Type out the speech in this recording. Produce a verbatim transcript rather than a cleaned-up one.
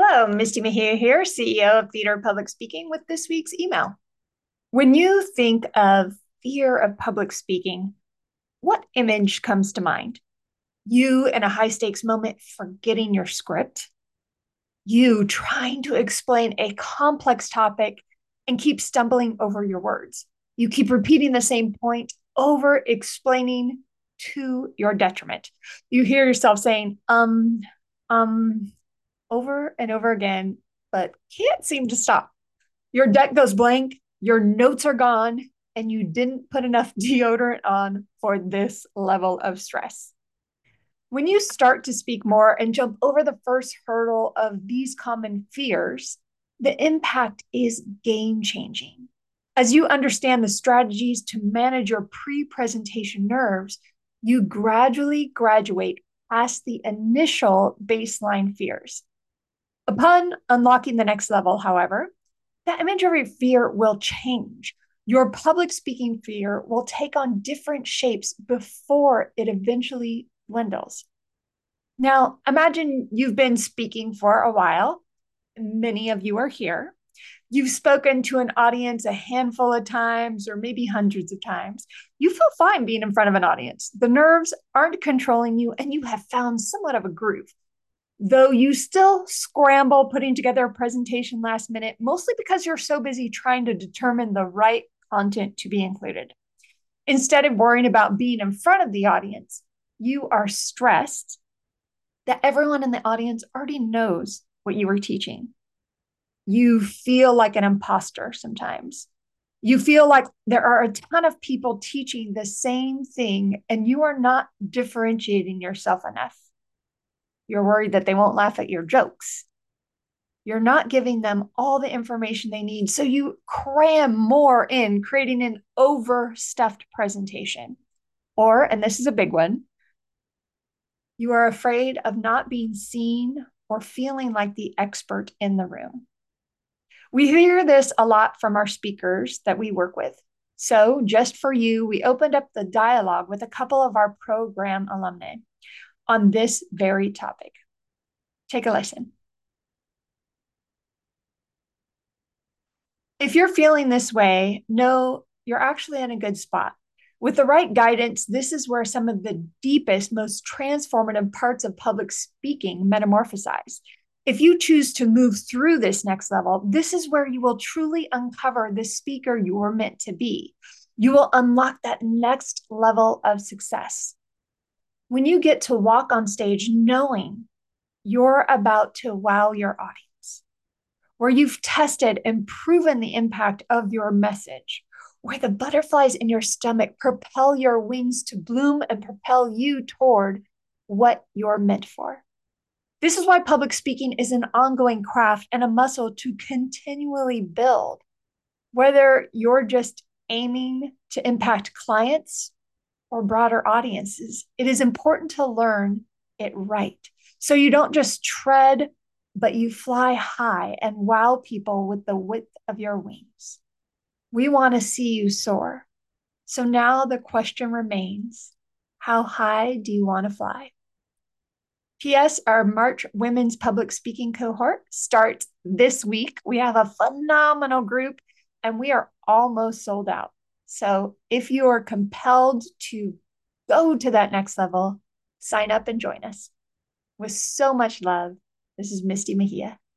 Hello, Misty Mejia here, C E O of Theater of Public Speaking, with this week's email. When you think of fear of public speaking, what image comes to mind? You in a high stakes moment forgetting your script? You trying to explain a complex topic and keep stumbling over your words? You keep repeating the same point, over explaining to your detriment. You hear yourself saying, um, um, over and over again, but can't seem to stop. Your deck goes blank, your notes are gone, and you didn't put enough deodorant on for this level of stress. When you start to speak more and jump over the first hurdle of these common fears, the impact is game changing. As you understand the strategies to manage your pre presentation nerves, you gradually graduate past the initial baseline fears. Upon unlocking the next level, however, that imagery fear will change. Your public speaking fear will take on different shapes before it eventually dwindles. Now, imagine you've been speaking for a while. Many of you are here. You've spoken to an audience a handful of times or maybe hundreds of times. You feel fine being in front of an audience. The nerves aren't controlling you, and you have found somewhat of a groove, though you still scramble putting together a presentation last minute, mostly because you're so busy trying to determine the right content to be included. Instead of worrying about being in front of the audience, you are stressed that everyone in the audience already knows what you were teaching. You feel like an imposter sometimes. You feel like there are a ton of people teaching the same thing, and you are not differentiating yourself enough. You're worried that they won't laugh at your jokes. You're not giving them all the information they need. So you cram more in, creating an overstuffed presentation. Or, and this is a big one, you are afraid of not being seen or feeling like the expert in the room. We hear this a lot from our speakers that we work with. So, just for you, we opened up the dialogue with a couple of our program alumni on this very topic. Take a listen. If you're feeling this way, know you're actually in a good spot. With the right guidance, this is where some of the deepest, most transformative parts of public speaking metamorphosize. If you choose to move through this next level, this is where you will truly uncover the speaker you were meant to be. You will unlock that next level of success. When you get to walk on stage knowing you're about to wow your audience, where you've tested and proven the impact of your message, where the butterflies in your stomach propel your wings to bloom and propel you toward what you're meant for. This is why public speaking is an ongoing craft and a muscle to continually build. Whether you're just aiming to impact clients or broader audiences, it is important to learn it right. So you don't just tread, but you fly high and wow people with the width of your wings. We want to see you soar. So now the question remains, how high do you want to fly? P S. Our March Women's Public Speaking cohort starts this week. We have a phenomenal group and we are almost sold out. So if you are compelled to go to that next level, sign up and join us. With so much love, this is Misty Mejia.